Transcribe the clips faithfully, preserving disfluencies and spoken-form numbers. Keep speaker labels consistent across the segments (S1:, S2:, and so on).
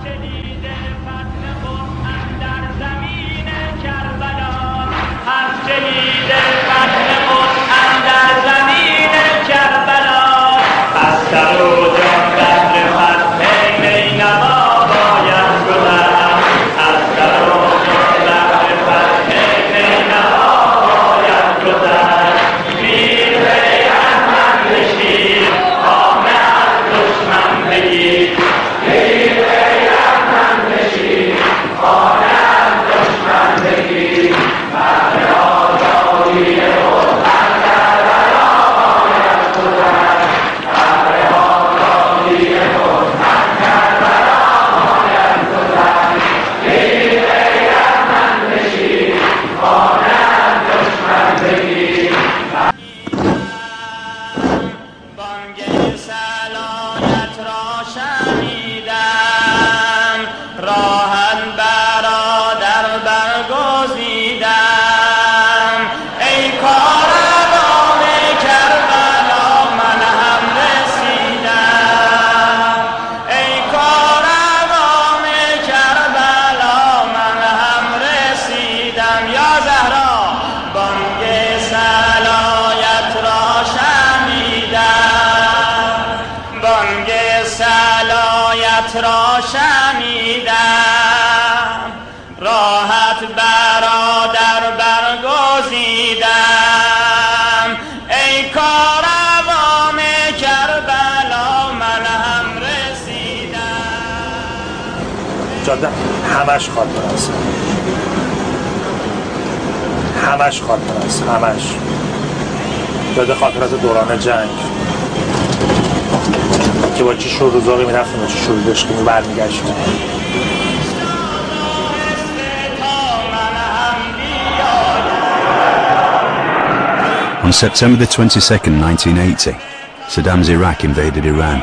S1: را شنیدم، راحت برادر برگزیدم، ای کاروان کربلا من هم رسیدم.
S2: جاده همش خاطر است، همش خاطر است، همش جاده خاطرات دوران جنگ که با چی شور روزاقی می رفتیم و چی شور دشقی می برمیگشتیم.
S3: On September the twenty-second, nineteen eighty, Saddam's Iraq invaded Iran.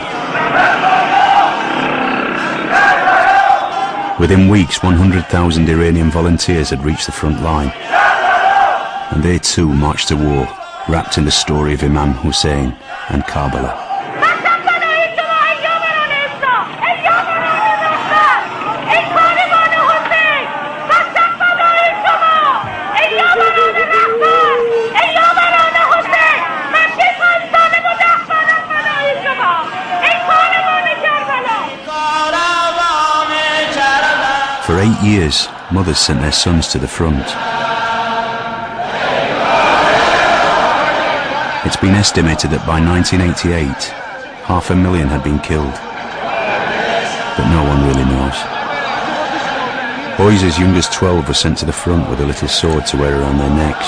S3: Within weeks, one hundred thousand Iranian volunteers had reached the front line, and they too marched to war, wrapped in the story of Imam Hussein and Karbala. For eight years, mothers sent their sons to the front. It's been estimated that by nineteen eighty-eight, half a million had been killed. But no one really knows. Boys as young as twelve were sent to the front with a little sword to wear around their necks.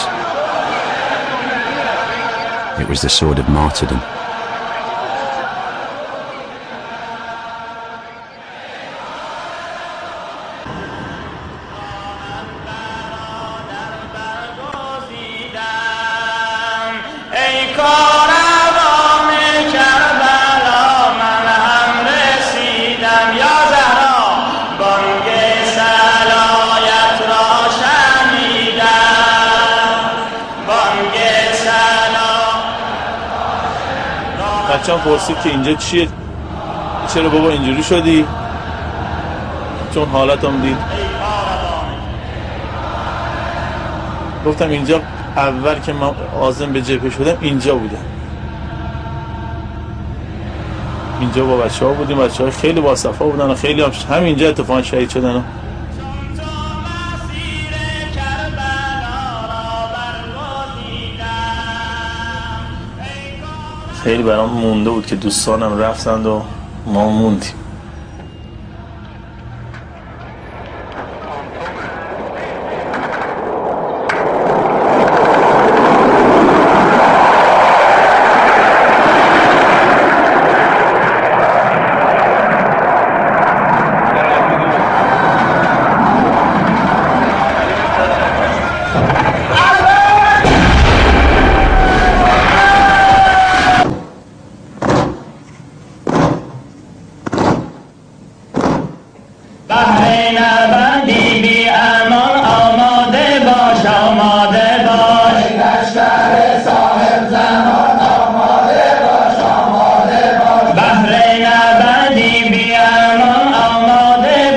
S3: It was the sword of martyrdom.
S2: بچه‌م پرسید که اینجا چیه؟ چرا بابا اینجوری شدی؟ چون حالتم دید. گفتم اینجا اول که من عازم به جبهه شدم اینجا بودم. اینجا با بچه‌ها بودیم، بچه‌ها خیلی باصفا بودن و خیلی هم همینجا اتفاقا شهید شدن. خیلی برام مونده بود که دوستانم رفتند و ما موندیم.
S1: بهر نبدی بیامان آماده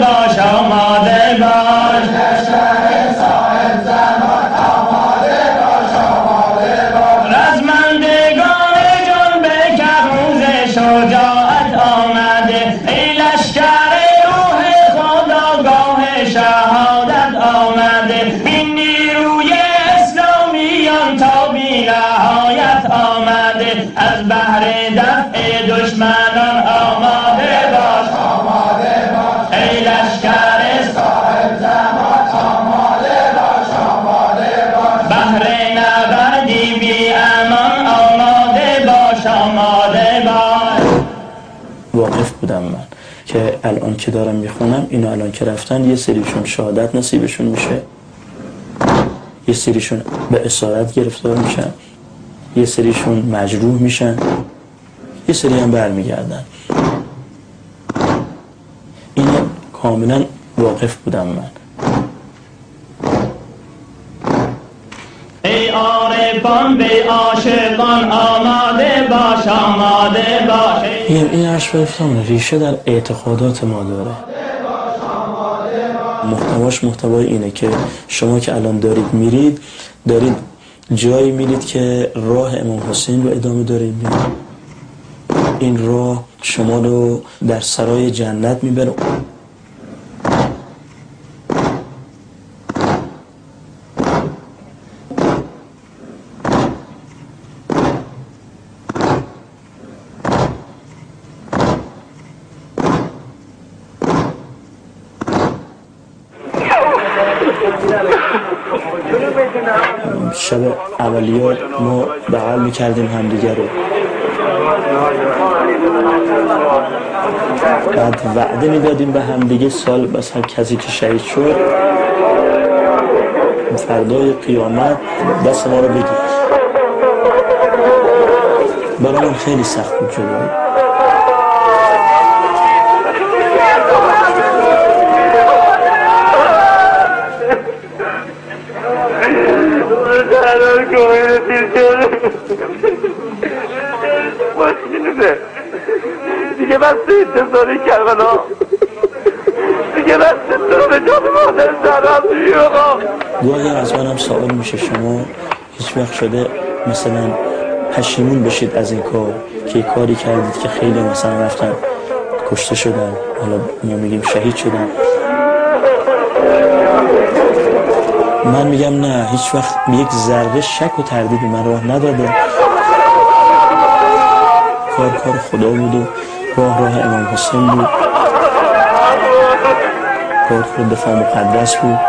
S1: بهر دفع دشمنان آماده باش آماده باش ای لشکر صاحب زمان آماده باش آماده باش بهر نبردی بی امان آماده باش آماده باش.
S4: واقف بودم من که الان که دارم میخونم اینو الان که رفتن یه سریشون شهادت نصیبشون میشه، یه سریشون به اسارت گرفتار میشن، یه سریشون مجروح میشن، یه سری هم برمیگردن. اینو کاملا واقف بودم من.
S1: ای عارفان به عاشقان آماده باش آماده باش.
S4: این این اشرافان ریشه در اعتقادات ما داره. محتواش محتوای اینه که شما که الان دارید میرید، دارید جایی میرید که راه امام حسین رو ادامه دارید میرید. این راه شما رو در سرای جنت میبره. شب اولیات ما بغل میکردیم همدیگه رو، بعد وعده میدادیم به همدیگه سال بس هر کسی که شهید شد فردای قیامت دست ما رو بگیر. برامون خیلی سخت بود شده.
S5: دیگه بس انتظاری کربلا دیگه بس انتظار جان مادر زهرا
S4: گاهی از منم سوال میشه شما هیچ وقت شده مثلا پشیمون بشید از این کار که کاری کردید که خیلی مثلا رفتن کشته شدن، حالا ما میگیم شهید شدن؟ من میگم نه، هیچ وقت یک ذره شک و تردید من راه نداده. کار کار خدا بود و راه راه امام حسین بود، کار خود دفاع مقدس بود.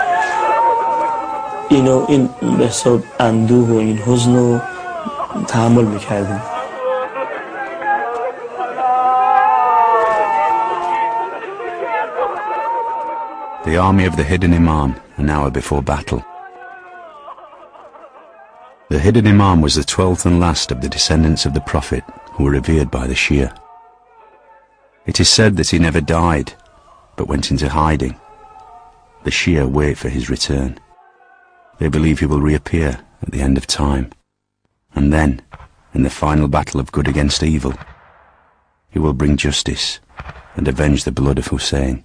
S4: اینو این به حساب اندوه و این حزن رو تحمل میکردیم.
S3: The army of the hidden Imam an hour before battle. The hidden Imam was the twelfth and last of the descendants of the Prophet who were revered by the Shia. It is said that he never died, but went into hiding. The Shia wait for his return. They believe he will reappear at the end of time. And then, in the final battle of good against evil, he will bring justice and avenge the blood of Hussein.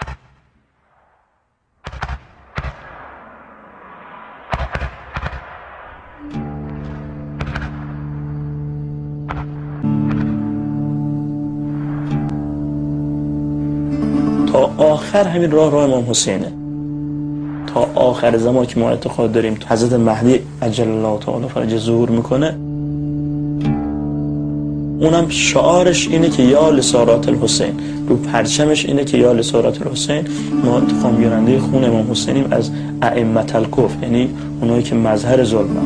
S4: تا آخر همین راه راه امام حسینه. تا آخر زمان که ما اعتقاد داریم حضرت مهدی عجل الله تعالی فرجه ظهور میکنه، اونم شعارش اینه که یا لسارات الحسین، رو پرچمش اینه که یا لسارات الحسین. ما انتقام گیرنده خون امام حسینیم از ائمه الکفر، یعنی اونایی که مظهر ظلمن،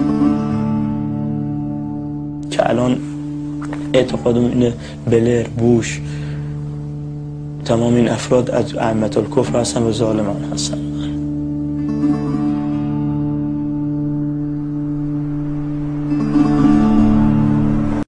S4: که الان اعتقادم اینه بلر، بوش، تمام این افراد از ائمه الکفر هستن و ظالمان هستن.